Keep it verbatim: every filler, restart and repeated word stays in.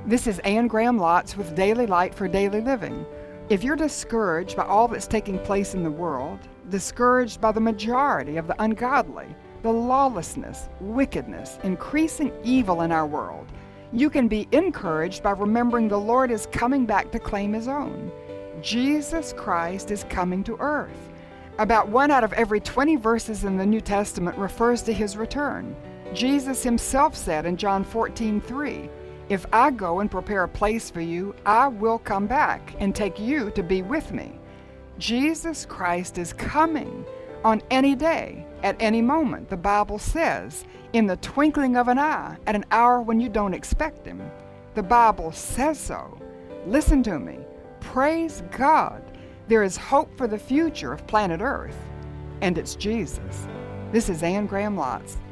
This is Anne Graham Lotz with Daily Light for Daily Living. If you're discouraged by all that's taking place in the world, discouraged by the majority of the ungodly, the lawlessness, wickedness, increasing evil in our world, you can be encouraged by remembering the Lord is coming back to claim His own. Jesus Christ is coming to earth. About one out of every twenty verses in the New Testament refers to His return. Jesus Himself said in John fourteen three, "If I go and prepare a place for you, I will come back and take you to be with me." Jesus Christ is coming on any day, at any moment, the Bible says, in the twinkling of an eye, at an hour when you don't expect Him. The Bible says so. Listen to me. Praise God. There is hope for the future of planet Earth, and it's Jesus. This is Anne Graham Lotz.